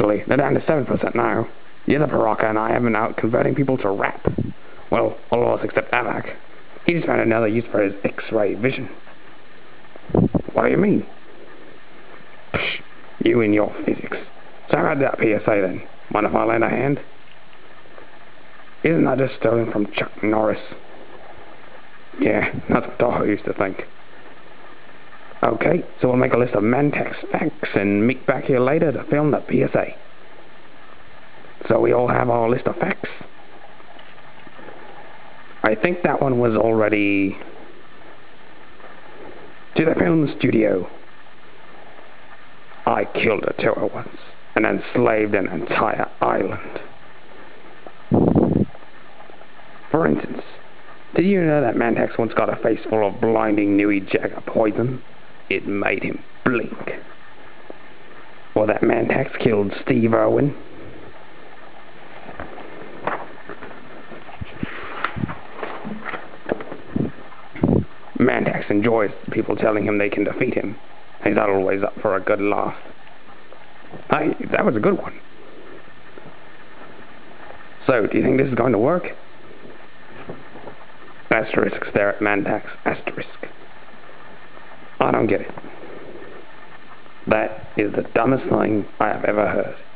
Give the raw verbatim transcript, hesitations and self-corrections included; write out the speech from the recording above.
Actually, they're down to seven percent now. The other Baraka and I have been out converting people to rap. Well, all of us except Avak. He just found another use for his X-ray vision. What do you mean? Psh, you and your physics. So how about that P S A then? Mind if I lend a hand? Isn't that just stolen from Chuck Norris? Yeah, that's what Tahoe used to think. Okay, so we'll make a list of Mantex facts and meet back here later to film the P S A. So we all have our list of facts? I think that one was already... To the film studio. I killed a Terror once and enslaved an entire island. For instance, did you know that Mantex once got a face full of blinding Nui Jagger poison? It made him blink. Or that Mantex killed Steve Irwin? Mantex enjoys people telling him they can defeat him. He's always up for a good laugh. Hey, that was a good one. So, do you think this is going to work? Asterisk stare at Mantex. Asterisk. I don't get it. That is the dumbest thing I have ever heard.